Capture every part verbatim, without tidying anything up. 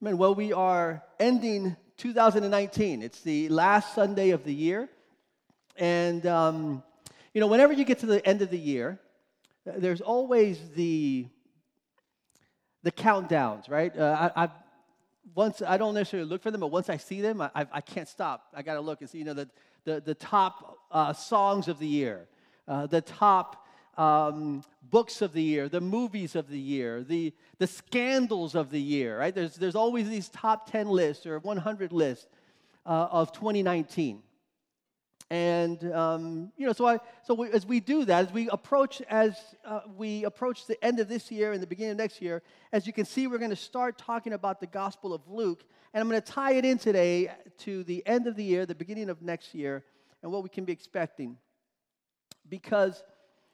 Amen. Well, we are ending two thousand nineteen. It's the last Sunday of the year. And, um, you know, whenever you get to the end of the year, there's always the the countdowns, right? Uh, I, I've, once, I don't necessarily look for them, but once I see them, I, I, I can't stop. I got to look and see, you know, the, the, the top uh, songs of the year, uh, the top Um, books of the year, the movies of the year, the the scandals of the year, right? There's there's always these top ten lists or one hundred lists uh, of twenty nineteen, and um, you know, so I so we, as we do that, as we approach as uh, we approach the end of this year and the beginning of next year, as you can see, we're going to start talking about the Gospel of Luke, and I'm going to tie it in today to the end of the year, the beginning of next year, and what we can be expecting, because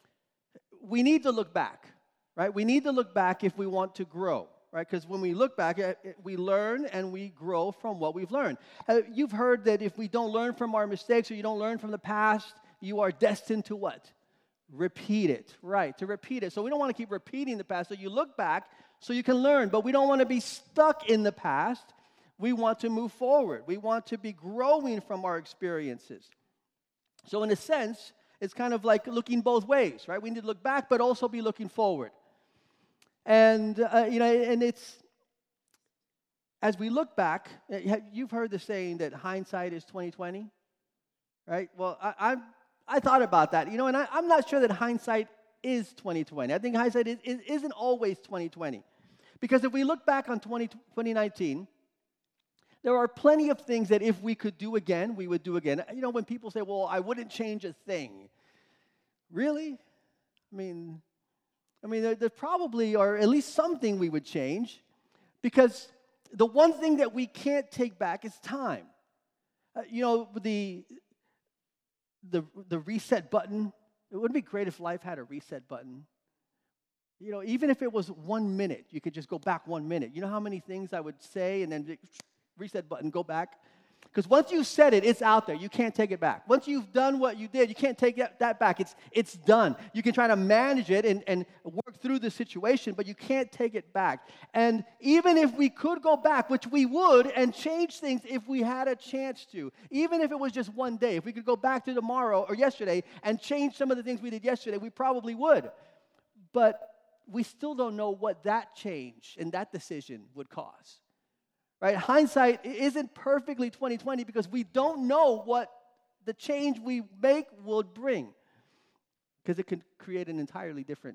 we need to look back, right? We need to look back if we want to grow, right? Because when we look back, we learn and we grow from what we've learned. You've heard that if we don't learn from our mistakes or you don't learn from the past, you are destined to what? Repeat it, right? To repeat it. So we don't want to keep repeating the past. So you look back so you can learn, but we don't want to be stuck in the past. We want to move forward. We want to be growing from our experiences. So in a sense, it's kind of like looking both ways, right? We need to look back, but also be looking forward. And, uh, you know, and it's, as we look back, you've heard the saying that hindsight is twenty twenty, right? Well, I I, I thought about that, you know, and I, I'm not sure that hindsight is twenty twenty. I think hindsight is, is, isn't always twenty twenty. Because if we look back on twenty nineteen, there are plenty of things that if we could do again, we would do again. You know, when people say, well, I wouldn't change a thing. Really? I mean, I mean, there, there probably are at least something we would change, because the one thing that we can't take back is time. Uh, you know, the, the, the reset button, it would be great if life had a reset button. You know, even if it was one minute, you could just go back one minute. You know how many things I would say and then reset button, go back? Because once you said it, it's out there. You can't take it back. Once you've done what you did, you can't take that back. It's it's done. You can try to manage it and, and work through the situation, but you can't take it back. And even if we could go back, which we would, and change things if we had a chance to, even if it was just one day, if we could go back to tomorrow or yesterday and change some of the things we did yesterday, we probably would. But we still don't know what that change and that decision would cause. Right? Hindsight isn't perfectly twenty twenty because we don't know what the change we make will bring, because it can create an entirely different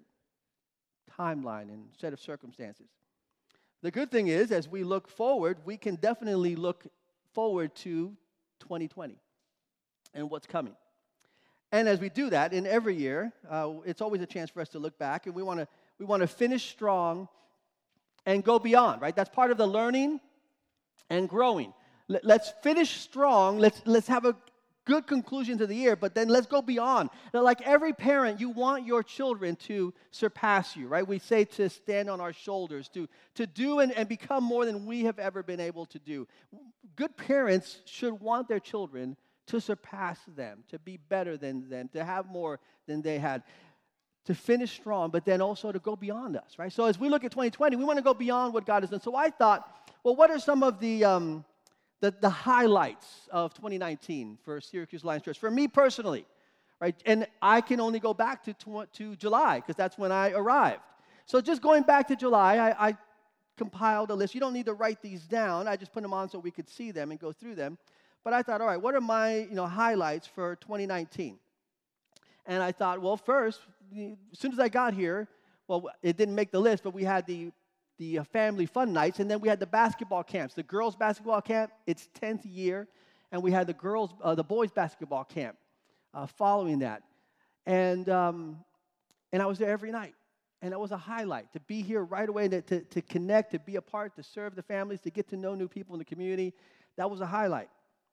timeline and set of circumstances. The good thing is, as we look forward, we can definitely look forward to twenty twenty and what's coming. And as we do that in every year, uh, it's always a chance for us to look back, and we want to we want to finish strong and go beyond. Right? That's part of the learning and growing. Let's finish strong. Let's let's have a good conclusion to the year, but then let's go beyond. Now, like every parent, you want your children to surpass you, right? We say to stand on our shoulders, to, to do and, and become more than we have ever been able to do. Good parents should want their children to surpass them, to be better than them, to have more than they had, to finish strong, but then also to go beyond us, right? So as we look at twenty twenty, we want to go beyond what God has done. So I thought, well, what are some of the um, the, the highlights of twenty nineteen for Syracuse Lions Church? For me personally, right? And I can only go back to, tw- to July, because that's when I arrived. So just going back to July, I, I compiled a list. You don't need to write these down. I just put them on so we could see them and go through them. But I thought, all right, what are my you know highlights for twenty nineteen? And I thought, well, first, as soon as I got here, well, it didn't make the list, but we had the the family fun nights, and then we had the basketball camps. The girls' basketball camp, its tenth year, and we had the girls, uh, the boys' basketball camp uh, following that. And um, and I was there every night, and it was a highlight to be here right away, to, to, to connect, to be a part, to serve the families, to get to know new people in the community. That was a highlight.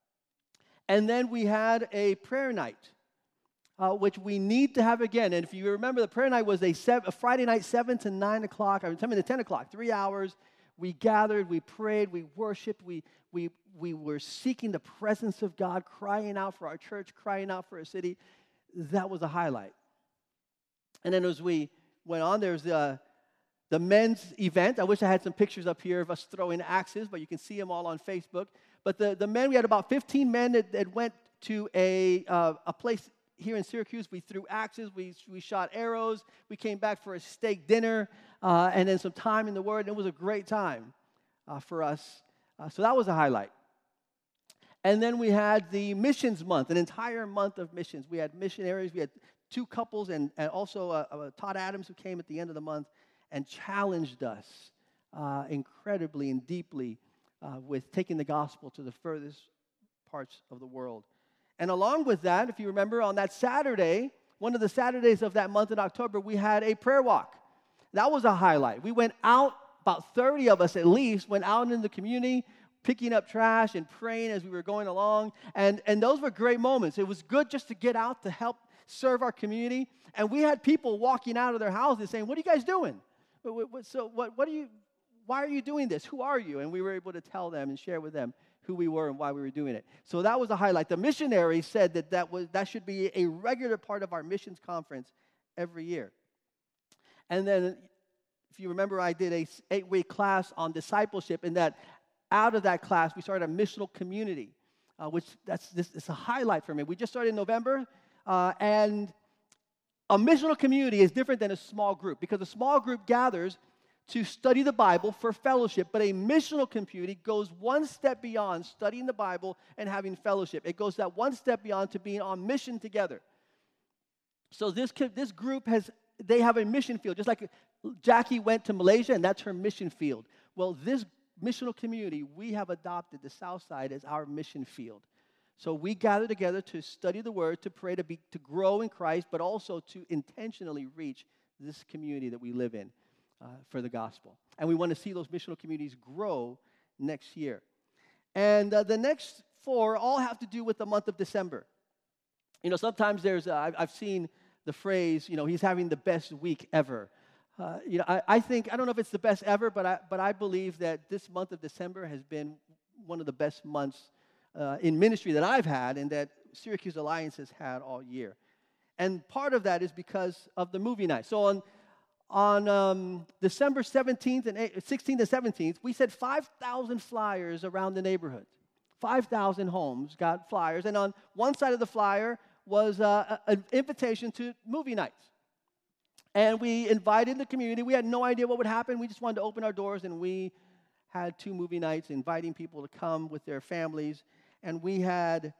And then we had a prayer night, Uh, which we need to have again. And if you remember, the prayer night was a, seven, a Friday night, seven to nine o'clock, I mean, seven to ten o'clock, three hours. We gathered, we prayed, we worshiped, we, we, we were seeking the presence of God, crying out for our church, crying out for our city. That was a highlight. And then as we went on, there's the, the men's event. I wish I had some pictures up here of us throwing axes, but you can see them all on Facebook. But the, the men, we had about fifteen men that, that went to a, uh, a place here in Syracuse. We threw axes, we, we shot arrows, we came back for a steak dinner, uh, and then some time in the Word. And it was a great time uh, for us. Uh, so that was a highlight. And then we had the missions month, an entire month of missions. We had missionaries, we had two couples, and, and also uh, uh, Todd Adams, who came at the end of the month and challenged us uh, incredibly and deeply uh, with taking the gospel to the furthest parts of the world. And along with that, if you remember, on that Saturday, one of the Saturdays of that month in October, we had a prayer walk. That was a highlight. We went out, about thirty of us at least, went out in the community, picking up trash and praying as we were going along. And, and those were great moments. It was good just to get out to help serve our community. And we had people walking out of their houses saying, "What are you guys doing? So what, what are you, why are you doing this? Who are you?" And we were able to tell them and share with them who we were and why we were doing it. So that was a highlight. The missionaries said that that, was, that should be a regular part of our missions conference every year. And then, if you remember, I did a eight-week class on discipleship, and that out of that class, we started a missional community, uh, which that's this, it's a highlight for me. We just started in November, uh, and a missional community is different than a small group, because a small group gathers to study the Bible for fellowship, but a missional community goes one step beyond studying the Bible and having fellowship. It goes that one step beyond to being on mission together. So this this group has, they have a mission field, just like Jackie went to Malaysia, and that's her mission field. Well, this missional community, we have adopted the South Side as our mission field. So we gather together to study the Word, to pray, to be, to grow in Christ, but also to intentionally reach this community that we live in uh, for the gospel. And we want to see those missional communities grow next year. And uh, the next four all have to do with the month of December. You know, sometimes there's, uh, I've, I've seen the phrase, you know, he's having the best week ever. Uh, you know, I, I think, I don't know if it's the best ever, but I, but I believe that this month of December has been one of the best months uh, in ministry that I've had and that Syracuse Alliance has had all year. And part of that is because of the movie night. So on, on um, December seventeenth and sixteenth and seventeenth, we set five thousand flyers around the neighborhood. five thousand homes got flyers. And on one side of the flyer was uh, an invitation to movie nights. And we invited the community. We had no idea what would happen. We just wanted to open our doors, and we had two movie nights, inviting people to come with their families. And we had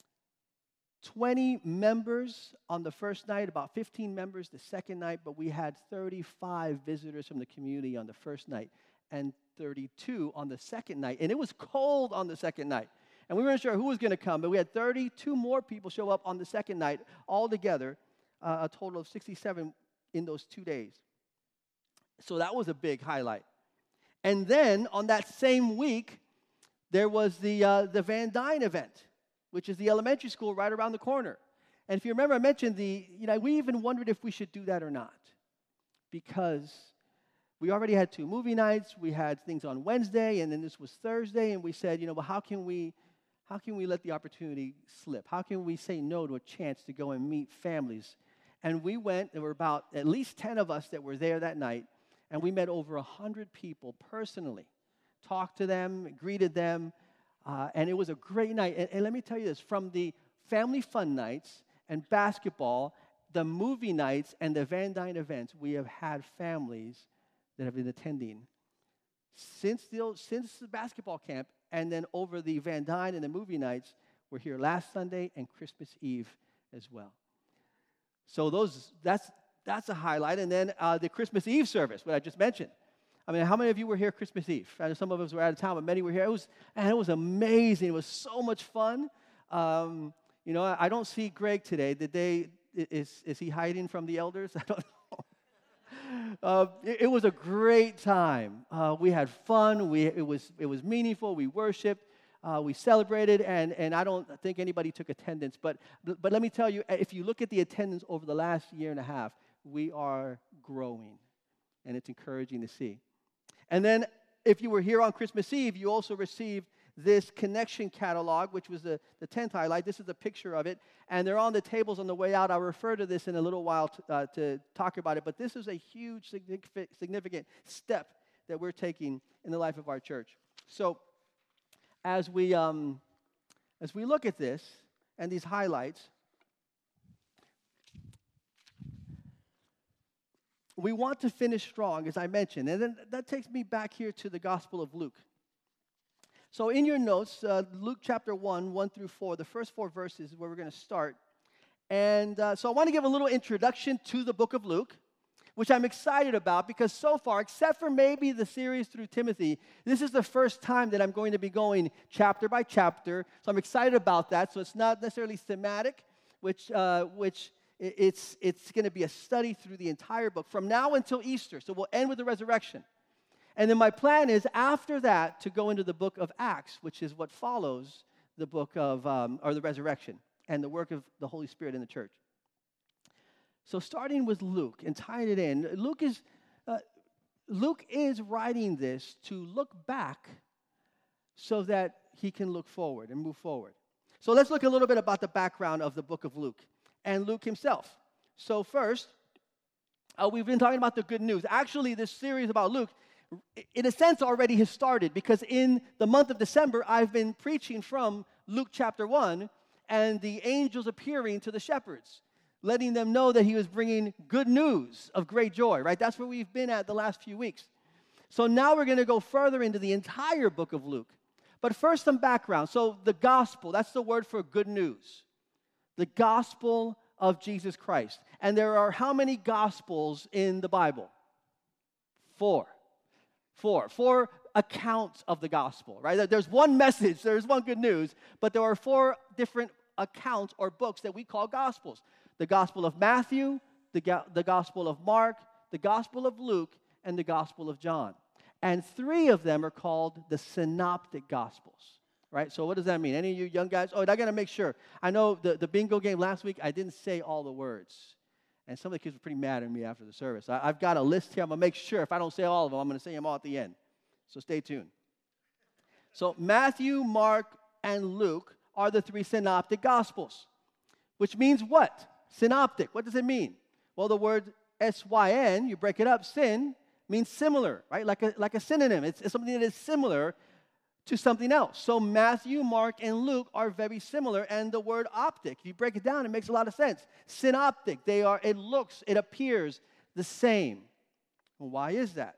twenty members on the first night, about fifteen members the second night, but we had thirty-five visitors from the community on the first night and thirty-two on the second night. And it was cold on the second night. And we weren't sure who was going to come, but we had thirty-two more people show up on the second night altogether, uh, a total of sixty-seven in those two days. So that was a big highlight. And then on that same week, there was the uh, the Van Dyne event, which is the elementary school right around the corner. And if you remember, I mentioned the, you know, we even wondered if we should do that or not, because we already had two movie nights, we had things on Wednesday, and then this was Thursday, and we said, you know, well, how can we, how can we let the opportunity slip? How can we say no to a chance to go and meet families? And we went, there were about at least ten of us that were there that night, and we met over one hundred people personally, talked to them, greeted them, uh, and it was a great night. And, and let me tell you this, from the family fun nights and basketball, the movie nights, and the Van Dyne events, we have had families that have been attending since the, since the basketball camp, and then over the Van Dyne and the movie nights, we're here last Sunday and Christmas Eve as well. So those that's that's a highlight. And then uh, the Christmas Eve service, what I just mentioned. I mean, how many of you were here Christmas Eve? I know some of us were out of town, but many were here. It was, and it was amazing. It was so much fun. Um, you know, I, I don't see Greg today. Did they? Is is he hiding from the elders? I don't know. uh, it, it was a great time. Uh, we had fun. We it was it was meaningful. We worshiped. Uh, we celebrated, and, and I don't think anybody took attendance. But, but let me tell you, if you look at the attendance over the last year and a half, we are growing, and it's encouraging to see. And then if you were here on Christmas Eve, you also received this connection catalog, which was the, the tenth highlight. This is a picture of it, and they're on the tables on the way out. I'll refer to this in a little while to, uh, to talk about it, but this is a huge, significant, significant step that we're taking in the life of our church. So as we, um, as we look at this and these highlights, we want to finish strong, as I mentioned, and then that takes me back here to the Gospel of Luke. So in your notes, uh, Luke chapter one, one through four, the first four verses is where we're going to start. And uh, so I want to give a little introduction to the book of Luke, which I'm excited about because so far, except for maybe the series through Timothy, this is the first time that I'm going to be going chapter by chapter. So I'm excited about that. So it's not necessarily thematic, which uh, which it's it's going to be a study through the entire book from now until Easter. So we'll end with the resurrection. And then my plan is after that to go into the book of Acts, which is what follows the book of, um, or the resurrection and the work of the Holy Spirit in the church. So starting with Luke and tying it in, Luke is, uh, Luke is writing this to look back so that he can look forward and move forward. So let's look a little bit about the background of the book of Luke and Luke himself. So first, uh, we've been talking about the good news. Actually, this series about Luke, in a sense, already has started because in the month of December, I've been preaching from Luke chapter one and the angels appearing to the shepherds, letting them know that he was bringing good news of great joy, right? That's where we've been at the last few weeks. So now we're going to go further into the entire book of Luke. But first, some background. So the gospel, that's the word for good news. The gospel of Jesus Christ. And there are how many gospels in the Bible? Four. Four. Four accounts of the gospel, right? There's one message, there's one good news, but there are four different accounts or books that we call gospels. The Gospel of Matthew, the, go- the Gospel of Mark, the Gospel of Luke, and the Gospel of John. And three of them are called the Synoptic Gospels, right? So what does that mean? Any of you young guys? Oh, I got to make sure. I know the, the bingo game last week, I didn't say all the words. And some of the kids were pretty mad at me after the service. I, I've got a list here. I'm going to make sure if I don't say all of them, I'm going to say them all at the end. So stay tuned. So Matthew, Mark, and Luke are the three Synoptic Gospels, which means what? Synoptic. What does it mean? Well, the word S Y N, you break it up, syn, means similar, right? Like a, like a synonym. It's, it's something that is similar to something else. So Matthew, Mark, and Luke are very similar, and the word optic, if you break it down, it makes a lot of sense. Synoptic, they are, it looks, it appears the same. Well, why is that?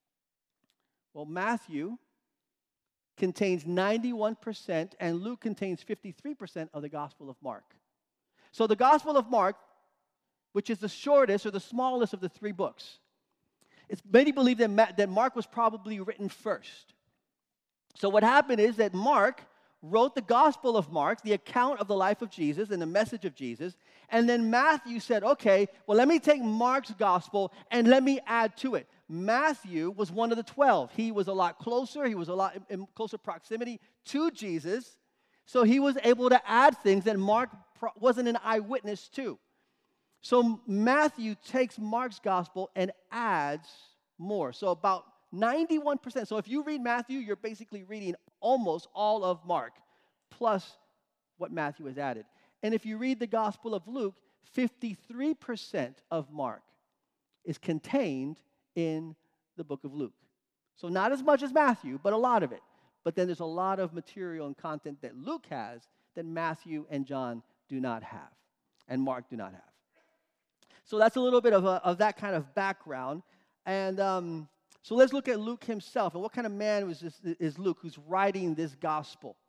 Well, Matthew contains ninety-one percent, and Luke contains fifty-three percent of the Gospel of Mark. So the Gospel of Mark, which is the shortest or the smallest of the three books, it's many believe that, Ma- that Mark was probably written first. So what happened is that Mark wrote the Gospel of Mark, the account of the life of Jesus and the message of Jesus, and then Matthew said, okay, well, let me take Mark's Gospel and let me add to it. Matthew was one of the twelve. He was a lot closer. He was a lot in closer proximity to Jesus, so he was able to add things that Mark wasn't an eyewitness to. So Matthew takes Mark's Gospel and adds more. So about ninety-one percent. So if you read Matthew, you're basically reading almost all of Mark, plus what Matthew has added. And if you read the Gospel of Luke, fifty-three percent of Mark is contained in the book of Luke. So not as much as Matthew, but a lot of it. But then there's a lot of material and content that Luke has that Matthew and John do not have, and Mark do not have. So that's a little bit of, a, of that kind of background. And um, so let's look at Luke himself. And what kind of man was this, is Luke who's writing this gospel?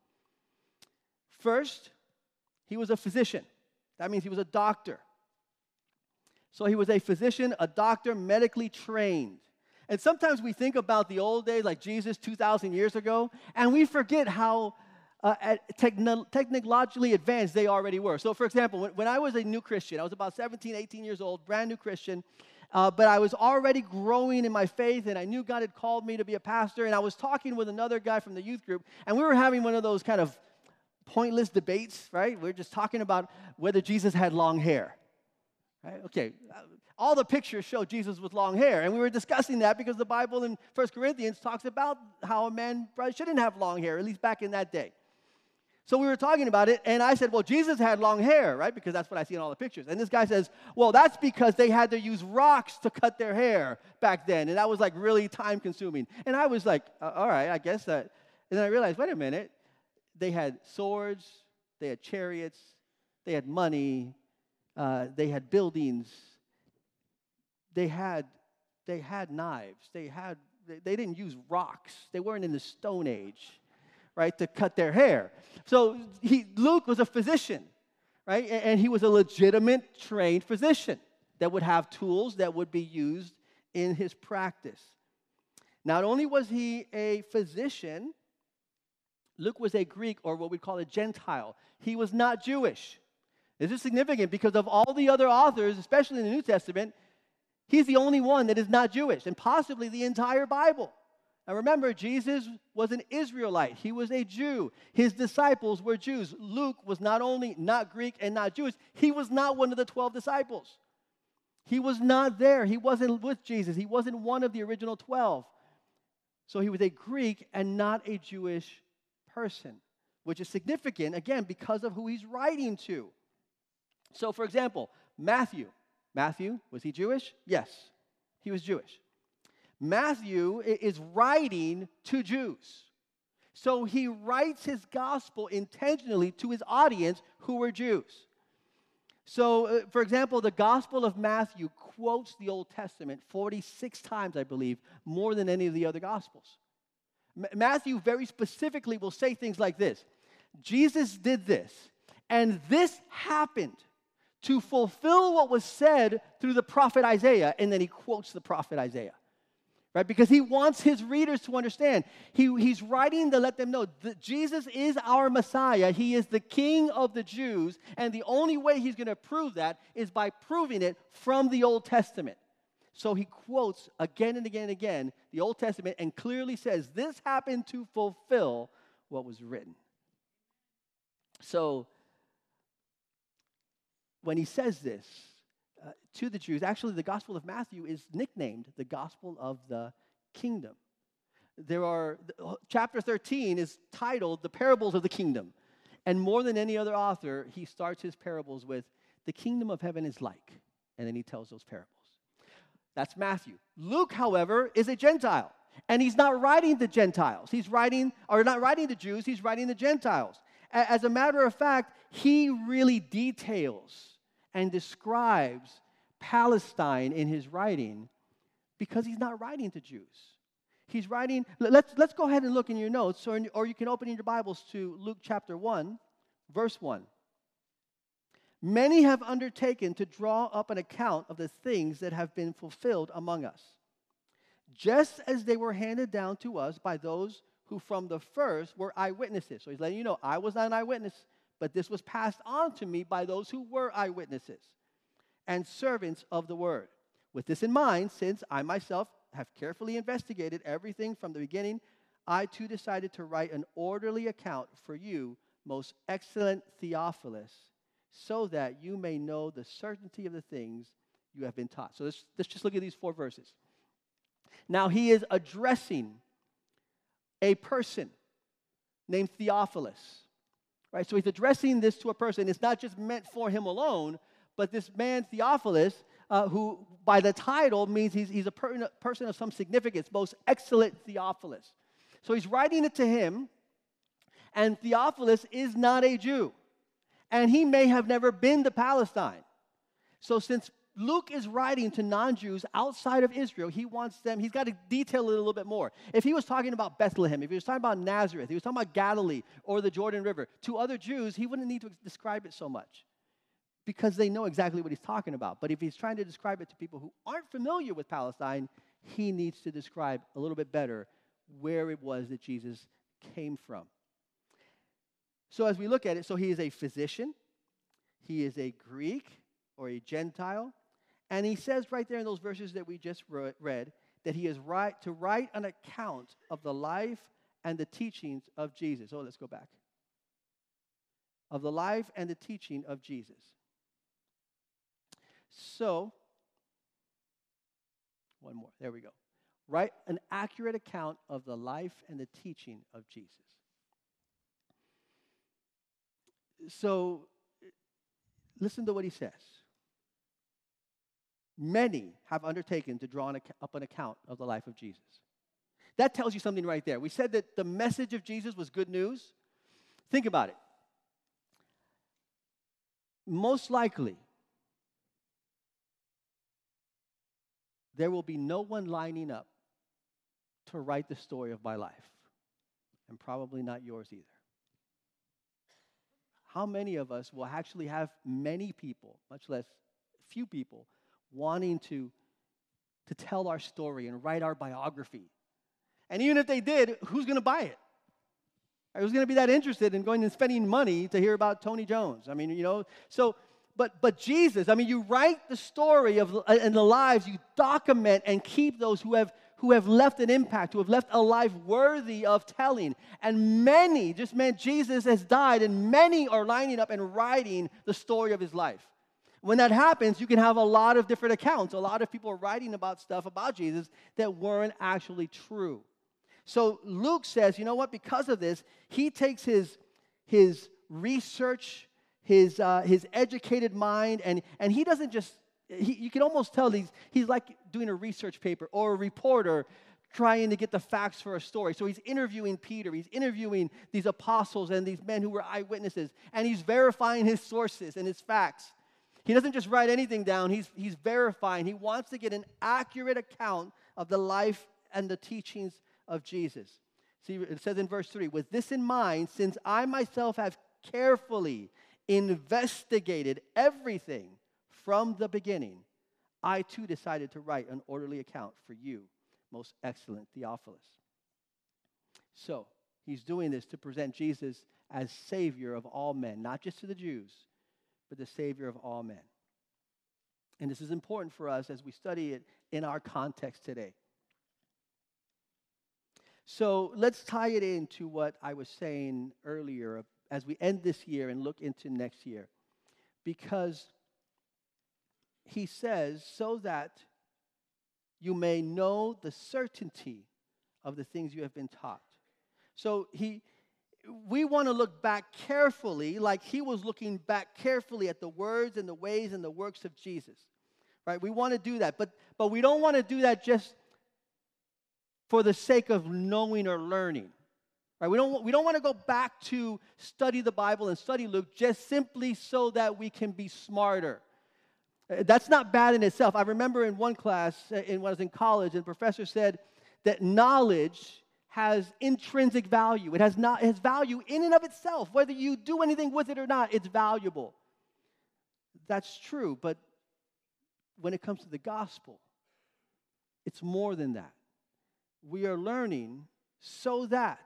First, he was a physician. That means he was a doctor. So he was a physician, a doctor, medically trained. And sometimes we think about the old days, like Jesus two thousand years ago, and we forget how uh, techno- technologically advanced they already were. So, for example, when, when I was a new Christian, I was about seventeen, eighteen years old, brand new Christian, uh, but I was already growing in my faith, and I knew God had called me to be a pastor, and I was talking with another guy from the youth group, and we were having one of those kind of pointless debates, right? We were just talking about whether Jesus had long hair. Right? Okay, uh, all the pictures show Jesus with long hair, and we were discussing that because the Bible in First Corinthians talks about how a man probably shouldn't have long hair, at least back in that day. So we were talking about it, and I said, well, Jesus had long hair, right? Because that's what I see in all the pictures. And this guy says, well, that's because they had to use rocks to cut their hair back then, and that was like really time-consuming. And I was like, uh, all right, I guess that. And then I realized, wait a minute, they had swords, they had chariots, they had money, uh, they had buildings, they had they had knives, they had they, they didn't use rocks, they weren't in the Stone Age, right, to cut their hair. So he, Luke was a physician, right, and, and he was a legitimate trained physician that would have tools that would be used in his practice. Not only was he a physician, Luke was a Greek, or what we call a Gentile. He was not Jewish. This is significant because of all the other authors, especially in the New Testament, he's the only one that is not Jewish, and possibly the entire Bible. Now remember, Jesus was an Israelite. He was a Jew. His disciples were Jews. Luke was not only not Greek and not Jewish, he was not one of the twelve disciples. He was not there. He wasn't with Jesus. He wasn't one of the original twelve. So he was a Greek and not a Jewish person, which is significant, again, because of who he's writing to. So, for example, Matthew. Matthew, was he Jewish? Yes, he was Jewish. Matthew is writing to Jews. So he writes his gospel intentionally to his audience who were Jews. So, uh, for example, the Gospel of Matthew quotes the Old Testament forty-six times, I believe, more than any of the other Gospels. M- Matthew very specifically will say things like this: Jesus did this, and this happened to fulfill what was said through the prophet Isaiah, and then he quotes the prophet Isaiah. Right? Because he wants his readers to understand. He, he's writing to let them know that Jesus is our Messiah. He is the King of the Jews. And the only way he's going to prove that is by proving it from the Old Testament. So he quotes again and again and again the Old Testament and clearly says, this happened to fulfill what was written. So when he says this, Uh, to the Jews, actually the Gospel of Matthew is nicknamed the Gospel of the Kingdom. There are, chapter thirteen is titled The Parables of the Kingdom. And more than any other author, he starts his parables with, the kingdom of heaven is like, and then he tells those parables. That's Matthew. Luke, however, is a Gentile, and he's not writing the Gentiles. He's writing, or not writing the Jews, he's writing the Gentiles. As a matter of fact, he really details and describes Palestine in his writing because he's not writing to Jews. He's writing, let's, let's go ahead and look in your notes, or, in, or you can open in your Bibles to Luke chapter one, verse one. Many have undertaken to draw up an account of the things that have been fulfilled among us, just as they were handed down to us by those who from the first were eyewitnesses. So he's letting you know, I was not an eyewitness, but this was passed on to me by those who were eyewitnesses and servants of the word. With this in mind, since I myself have carefully investigated everything from the beginning, I too decided to write an orderly account for you, most excellent Theophilus, so that you may know the certainty of the things you have been taught. So let's, let's just look at these four verses. Now he is addressing a person named Theophilus. Right, so he's addressing this to a person. It's not just meant for him alone, but this man Theophilus, uh, who by the title means he's, he's a per- person of some significance, most excellent Theophilus. So he's writing it to him, and Theophilus is not a Jew, and he may have never been to Palestine. So since Luke is writing to non-Jews outside of Israel, he wants them, he's got to detail it a little bit more. If he was talking about Bethlehem, if he was talking about Nazareth, if he was talking about Galilee or the Jordan River, to other Jews, he wouldn't need to describe it so much because they know exactly what he's talking about. But if he's trying to describe it to people who aren't familiar with Palestine, he needs to describe a little bit better where it was that Jesus came from. So as we look at it, so he is a physician, he is a Greek or a Gentile, and he says right there in those verses that we just read that he is right to write an account of the life and the teachings of Jesus. Oh, let's go back. Of the life and the teaching of Jesus. So, one more. There we go. Write an accurate account of the life and the teaching of Jesus. So, listen to what he says. Many have undertaken to draw an, up an account of the life of Jesus. That tells you something right there. We said that the message of Jesus was good news. Think about it. Most likely, there will be no one lining up to write the story of my life, and probably not yours either. How many of us will actually have many people, much less few people, wanting to, to tell our story and write our biography? And even if they did, who's going to buy it? Who's going to be that interested in going and spending money to hear about Tony Jones? I mean, you know, so, but but Jesus, I mean, you write the story of and the lives, you document and keep those who have who have left an impact, who have left a life worthy of telling. And many, just meant Jesus has died, and many are lining up and writing the story of his life. When that happens, you can have a lot of different accounts. A lot of people are writing about stuff about Jesus that weren't actually true. So Luke says, you know what, because of this, he takes his, his research, his, uh, his educated mind, and, and he doesn't just, he, you can almost tell he's, he's like doing a research paper or a reporter trying to get the facts for a story. So he's interviewing Peter, he's interviewing these apostles and these men who were eyewitnesses, and he's verifying his sources and his facts. He doesn't just write anything down, he's, he's verifying. He wants to get an accurate account of the life and the teachings of Jesus. See, it says in verse three, with this in mind, since I myself have carefully investigated everything from the beginning, I too decided to write an orderly account for you, most excellent Theophilus. So, he's doing this to present Jesus as Savior of all men, not just to the Jews, but the Savior of all men. And this is important for us as we study it in our context today. So let's tie it into what I was saying earlier as we end this year and look into next year. Because he says, so that you may know the certainty of the things you have been taught. So he, we want to look back carefully, like he was looking back carefully at the words and the ways and the works of Jesus. Right? We want to do that, but, but we don't want to do that just for the sake of knowing or learning. Right? We don't, we don't want to go back to study the Bible and study Luke just simply so that we can be smarter. That's not bad in itself. I remember in one class, in, when I was in college, and the professor said that knowledge has intrinsic value. It has, not, it has value in and of itself. Whether you do anything with it or not, it's valuable. That's true, but when it comes to the gospel, it's more than that. We are learning so that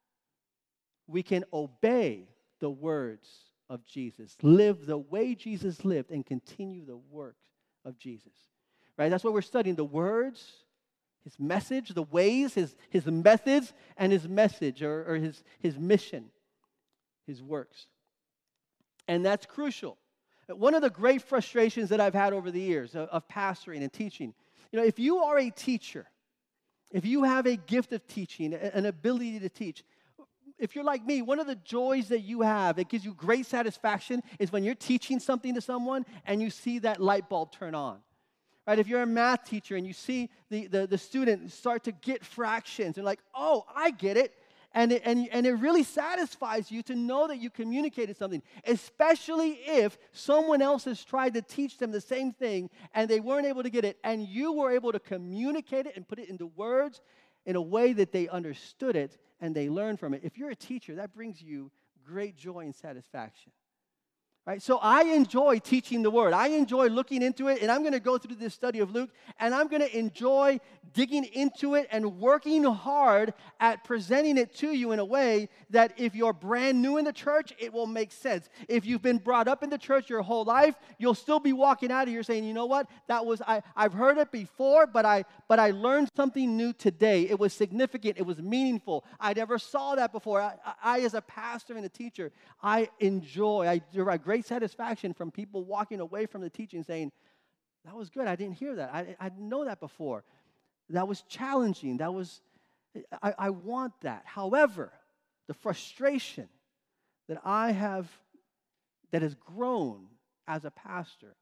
we can obey the words of Jesus, live the way Jesus lived, and continue the work of Jesus. Right? That's what we're studying, the words, his message, the ways, his, his methods, and his message, or, or his, his mission, his works. And that's crucial. One of the great frustrations that I've had over the years of, of pastoring and teaching, you know, if you are a teacher, if you have a gift of teaching, an ability to teach, if you're like me, one of the joys that you have, that gives you great satisfaction, is when you're teaching something to someone and you see that light bulb turn on. Right? If you're a math teacher and you see the, the, the student start to get fractions and like, oh, I get it. And it, and, and it really satisfies you to know that you communicated something, especially if someone else has tried to teach them the same thing and they weren't able to get it, and you were able to communicate it and put it into words in a way that they understood it and they learned from it. If you're a teacher, that brings you great joy and satisfaction. Right? So I enjoy teaching the Word. I enjoy looking into it, and I'm going to go through this study of Luke, and I'm going to enjoy digging into it and working hard at presenting it to you in a way that if you're brand new in the church, it will make sense. If you've been brought up in the church your whole life, you'll still be walking out of here saying, you know what, that was, I, I've heard it before, but I, but I learned something new today. It was significant. It was meaningful. I never saw that before. I, I as a pastor and a teacher, I enjoy, I derive great satisfaction from people walking away from the teaching saying, That was good. I didn't hear that. I, I didn't know that before. That was challenging. That was, I, I want that. However, the frustration that I have, that has grown as a pastor,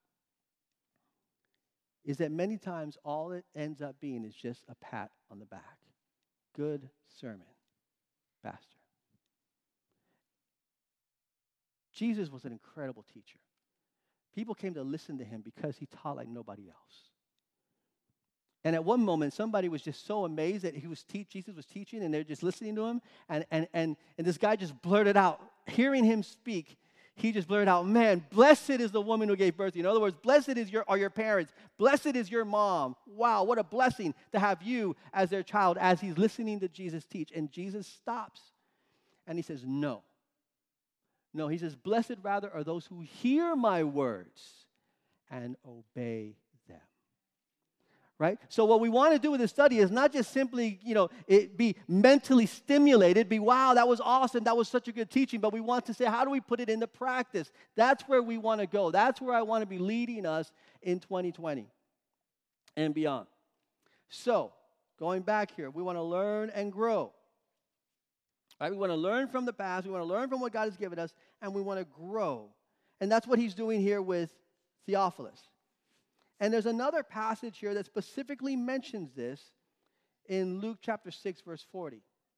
is that many times all it ends up being is just a pat on the back. Good sermon, pastor. Jesus was an incredible teacher. People came to listen to him because he taught like nobody else. And at one moment, somebody was just so amazed that he was te- Jesus was teaching, and they're just listening to him. And, and, and, and this guy just blurted out, hearing him speak, he just blurted out, man, blessed is the woman who gave birth to you. In other words, blessed is your, are your parents. Blessed is your mom. Wow, what a blessing to have you as their child, as he's listening to Jesus teach. And Jesus stops, and he says, no. No, he says, blessed rather are those who hear my words and obey them. Right? So what we want to do with this study is not just simply, you know, it be mentally stimulated, be, wow, that was awesome, that was such a good teaching, but we want to say, how do we put it into practice? That's where we want to go. That's where I want to be leading us in twenty twenty and beyond. So, going back here, we want to learn and grow. Right? We want to learn from the past, we want to learn from what God has given us, and we want to grow. And that's what he's doing here with Theophilus. And there's another passage here that specifically mentions this in Luke chapter six, verse forty,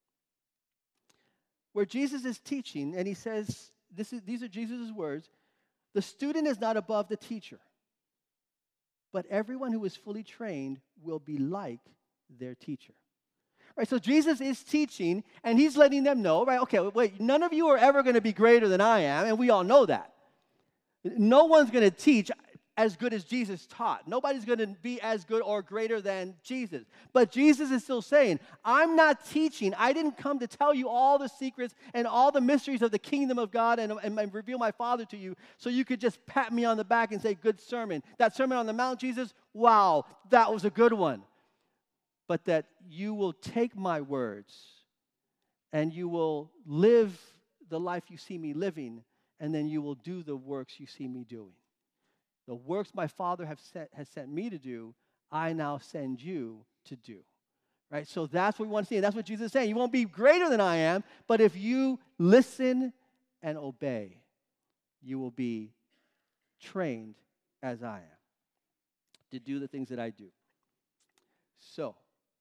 where Jesus is teaching, and he says, this is, these are Jesus' words, the student is not above the teacher, but everyone who is fully trained will be like their teacher. Right, so Jesus is teaching, and he's letting them know, right, okay, wait, none of you are ever going to be greater than I am, and we all know that. No one's going to teach as good as Jesus taught. Nobody's going to be as good or greater than Jesus. But Jesus is still saying, I'm not teaching. I didn't come to tell you all the secrets and all the mysteries of the kingdom of God and, and, and reveal my Father to you so you could just pat me on the back and say, good sermon. That Sermon on the Mount, Jesus, wow, that was a good one. But that you will take my words and you will live the life you see me living, and then you will do the works you see me doing. The works my Father have sent, has sent me to do, I now send you to do. Right? So that's what we want to see. And that's what Jesus is saying. You won't be greater than I am, but if you listen and obey, you will be trained as I am to do the things that I do. So,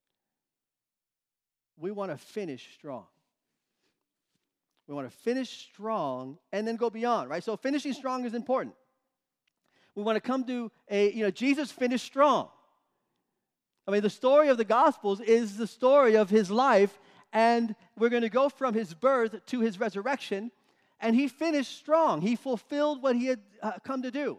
we want to finish strong. We want to finish strong and then go beyond, right? So finishing strong is important. We want to come to a, you know, Jesus finished strong. I mean, the story of the Gospels is the story of his life, and we're going to go from his birth to his resurrection, and he finished strong. He fulfilled what he had uh, come to do.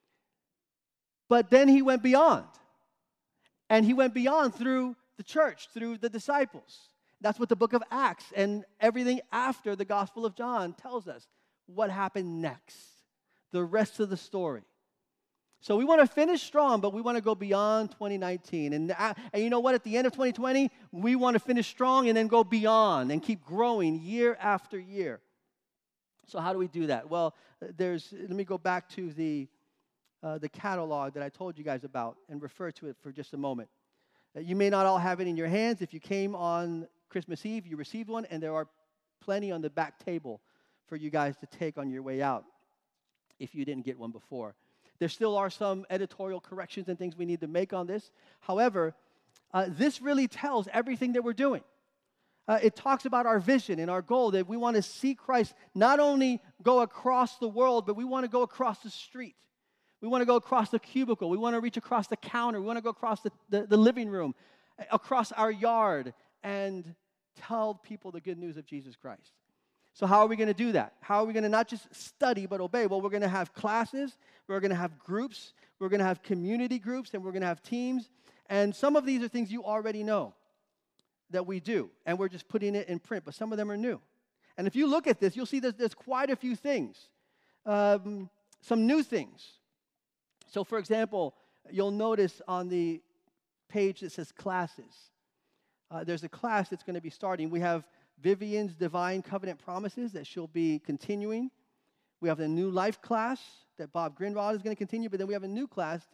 But then he went beyond. And he went beyond through the church, through the disciples. That's what the book of Acts and everything after the Gospel of John tells us. What happened next? The rest of the story. So we want to finish strong, but we want to go beyond twenty nineteen. And, uh, and you know what? At the end of twenty twenty, we want to finish strong and then go beyond and keep growing year after year. So how do we do that? Well, there's. Let me go back to the uh, the catalog that I told you guys about and refer to it for just a moment. Uh, you may not all have it in your hands. If you came on Christmas Eve, you received one, and there are plenty on the back table for you guys to take on your way out if you didn't get one before. There still are some editorial corrections and things we need to make on this. However, uh, this really tells everything that we're doing. Uh, it talks about our vision and our goal that we want to see Christ not only go across the world, but we want to go across the street. We want to go across the cubicle. We want to reach across the counter. We want to go across the, the, the living room, across our yard, and tell people the good news of Jesus Christ. So how are we going to do that? How are we going to not just study but obey? Well, we're going to have classes, we're going to have groups, we're going to have community groups, and we're going to have teams. And some of these are things you already know that we do, and we're just putting it in print, but some of them are new. And if you look at this, you'll see that there's quite a few things, um, some new things. So, for example, you'll notice on the page that says classes, uh, there's a class that's going to be starting. We have Vivian's Divine Covenant Promises that she'll be continuing. We have the New Life class that Bob Grindrod is going to continue, but then we have a new class that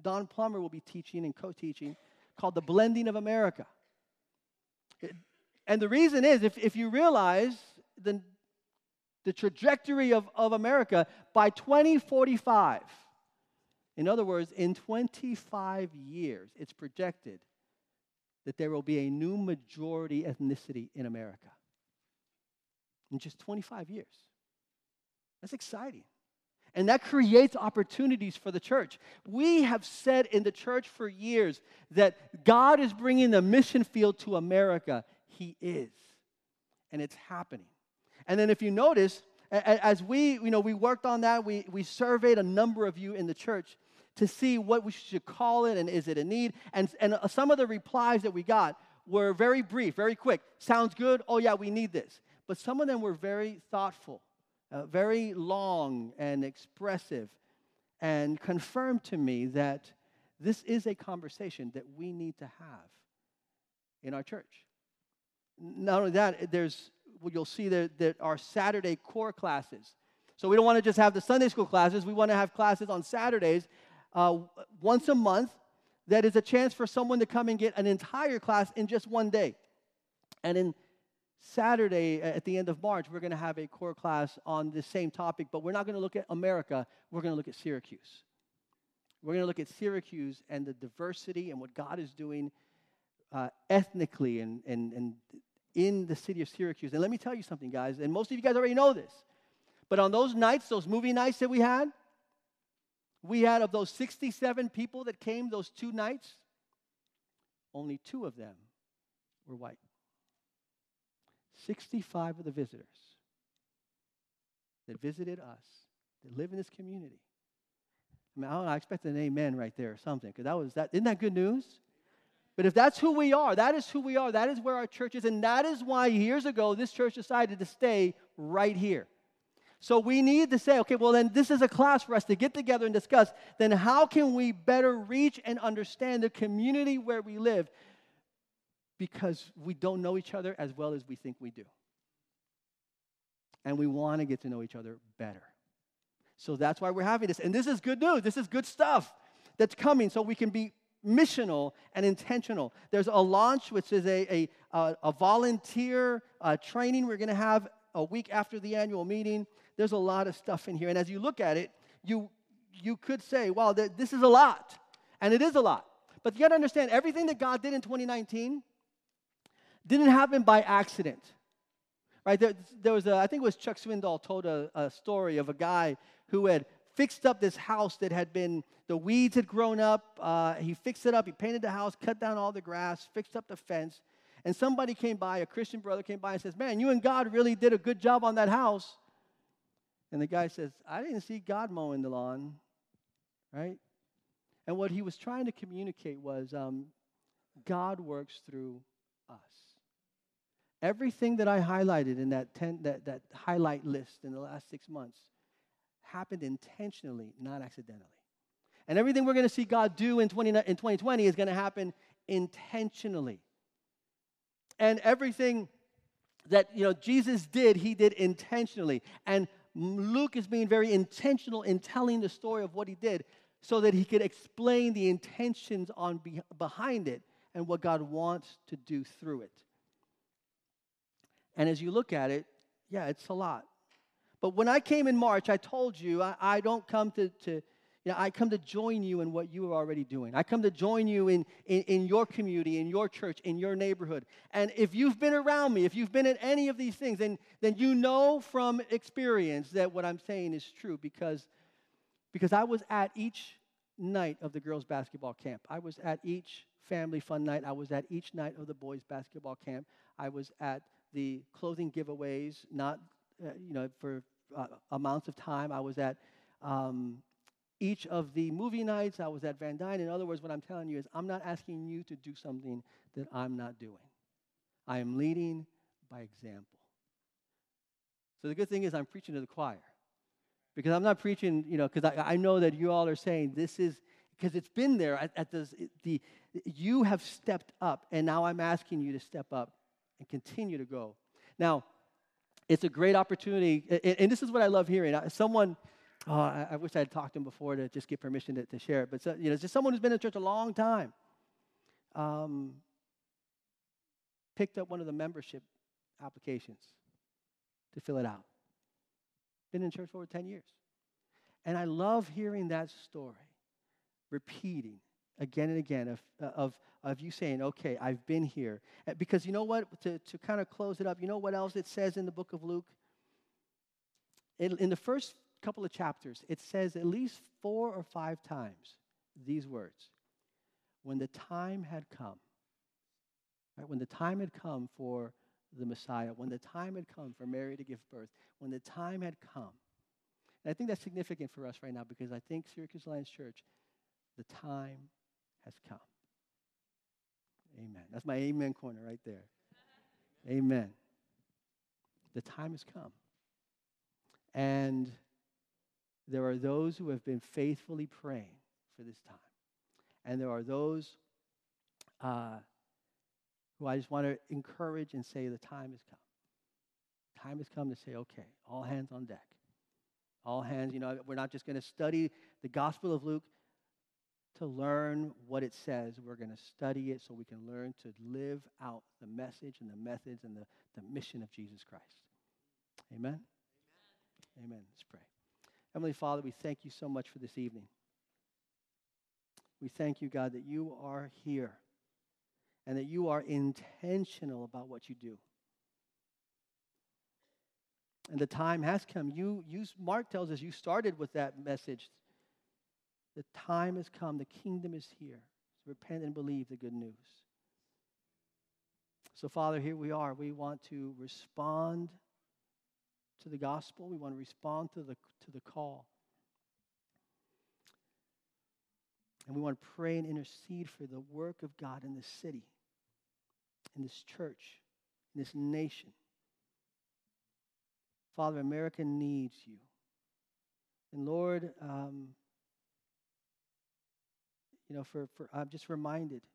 Don Plummer will be teaching and co-teaching called The Blending of America. It, and the reason is, if, if you realize the, the trajectory of, of America, by twenty forty-five, in other words, in twenty-five years, it's projected that there will be a new majority ethnicity in America. In just twenty-five years. That's exciting. And that creates opportunities for the church. We have said in the church for years that God is bringing the mission field to America. He is. And it's happening. And then if you notice, as we, you know, we worked on that, we, we surveyed a number of you in the church to see what we should call it and is it a need. And, and some of the replies that we got were very brief, very quick. Sounds good? Oh, yeah, we need this. But some of them were very thoughtful, uh, very long and expressive, and confirmed to me that this is a conversation that we need to have in our church. Not only that, there's you'll see that there are Saturday core classes. So we don't want to just have the Sunday school classes. We want to have classes on Saturdays uh, once a month. That is a chance for someone to come and get an entire class in just one day. And in Saturday, at the end of March, we're going to have a core class on the same topic, but we're not going to look at America. We're going to look at Syracuse. We're going to look at Syracuse and the diversity and what God is doing uh, ethnically and, and, and in the city of Syracuse. And let me tell you something, guys, and most of you guys already know this, but on those nights, those movie nights that we had, we had of those sixty-seven people that came those two nights, only two of them were white. sixty-five of the visitors that visited us, that live in this community. I mean, I don't know, I expected an amen right there or something, because that was that. Isn't that good news? But if that's who we are, that is who we are. That is where our church is, and that is why years ago this church decided to stay right here. So we need to say, okay, well then this is a class for us to get together and discuss. Then how can we better reach and understand the community where we live? Because we don't know each other as well as we think we do. And we want to get to know each other better. So that's why we're having this. And this is good news. This is good stuff that's coming so we can be missional and intentional. There's a launch, which is a, a, a volunteer uh, training we're going to have a week after the annual meeting. There's a lot of stuff in here. And as you look at it, you, you could say, wow, th- this is a lot. And it is a lot. But you got to understand, everything that God did in twenty nineteen didn't happen by accident, right? There, there was a, I think it was Chuck Swindoll told a, a story of a guy who had fixed up this house that had been, the weeds had grown up. Uh, he fixed it up. He painted the house, cut down all the grass, fixed up the fence. And somebody came by, a Christian brother came by and says, man, you and God really did a good job on that house. And the guy says, I didn't see God mowing the lawn, right? And what he was trying to communicate was um, God works through us. Everything that I highlighted in that, ten, that, that highlight list in the last six months happened intentionally, not accidentally. And everything we're going to see God do in, twenty, in twenty twenty is going to happen intentionally. And everything that, you know, Jesus did, he did intentionally. And Luke is being very intentional in telling the story of what he did so that he could explain the intentions on be, behind it and what God wants to do through it. And as you look at it, yeah, it's a lot. But when I came in March, I told you I, I don't come to, to, you know, I come to join you in what you are already doing. I come to join you in, in, in your community, in your church, in your neighborhood. And if you've been around me, if you've been at any of these things, then, then you know from experience that what I'm saying is true because, because I was at each night of the girls' basketball camp. I was at each family fun night. I was at each night of the boys' basketball camp. I was at the clothing giveaways, not, uh, you know, for uh, amounts of time. I was at um, each of the movie nights. I was at Van Dyne. In other words, what I'm telling you is I'm not asking you to do something that I'm not doing. I am leading by example. So the good thing is I'm preaching to the choir. Because I'm not preaching, you know, because I, I know that you all are saying this is, because it's been there at, at this, the, you have stepped up, and now I'm asking you to step up and continue to go. Now, it's a great opportunity, and, and this is what I love hearing. Someone, Oh, I, I wish I had talked to him before to just get permission to, to share it. But so, you know, it's just someone who's been in church a long time. Um, picked up one of the membership applications to fill it out. Been in church for over ten years. And I love hearing that story, repeating again and again of, of, of you saying, okay, I've been here. Because you know what, to, to kind of close it up, you know what else it says in the book of Luke? In, in the first couple of chapters, it says at least four or five times these words. When the time had come, right, when the time had come for the Messiah, when the time had come for Mary to give birth, when the time had come. And I think that's significant for us right now because I think Syracuse Alliance Church, the time has come. Amen. That's my amen corner right there. Amen. The time has come. And there are those who have been faithfully praying for this time. And there are those uh, who I just want to encourage and say the time has come. Time has come to say, okay, all hands on deck. All hands, you know, we're not just going to study the Gospel of Luke to learn what it says. We're going to study it so we can learn to live out the message and the methods and the, the mission of Jesus Christ. Amen? Amen. Amen. Let's pray. Heavenly Father, we thank you so much for this evening. We thank you, God, that you are here and that you are intentional about what you do. And the time has come. You, you, Mark tells us you started with that message. The time has come. The kingdom is here. So repent and believe the good news. So, Father, here we are. We want to respond to the gospel. We want to respond to the, to the call. And we want to pray and intercede for the work of God in this city, in this church, in this nation. Father, America needs you. And Lord, um, you know, for, for I'm just reminded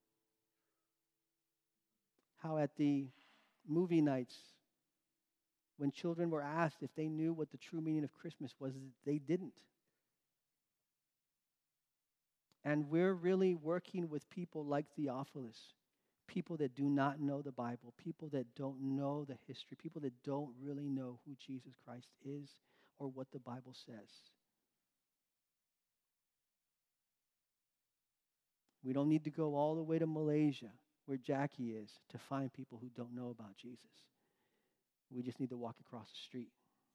how at the movie nights, when children were asked if they knew what the true meaning of Christmas was, they didn't. And we're really working with people like Theophilus, people that do not know the Bible, people that don't know the history, people that don't really know who Jesus Christ is or what the Bible says. We don't need to go all the way to Malaysia, where Jackie is, to find people who don't know about Jesus. We just need to walk across the street.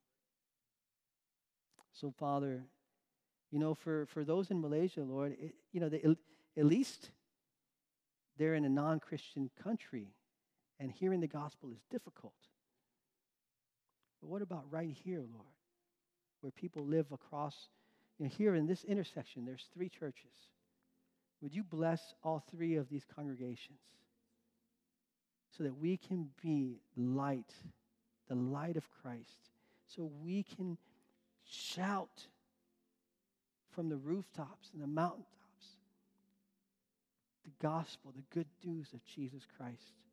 So, Father, you know, for, for those in Malaysia, Lord, it, you know, they, at least they're in a non-Christian country, and hearing the gospel is difficult. But what about right here, Lord, where people live across, you know, here in this intersection, there's three churches. Would you bless all three of these congregations so that we can be light, the light of Christ, so we can shout from the rooftops and the mountaintops the gospel, the good news of Jesus Christ.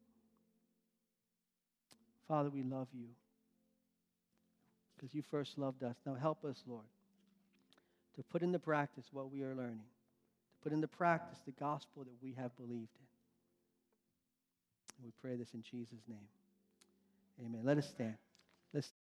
Father, we love you because you first loved us. Now help us, Lord, to put into practice what we are learning, to put into practice the gospel that we have believed in. And we pray this in Jesus' name. Amen. Let us stand.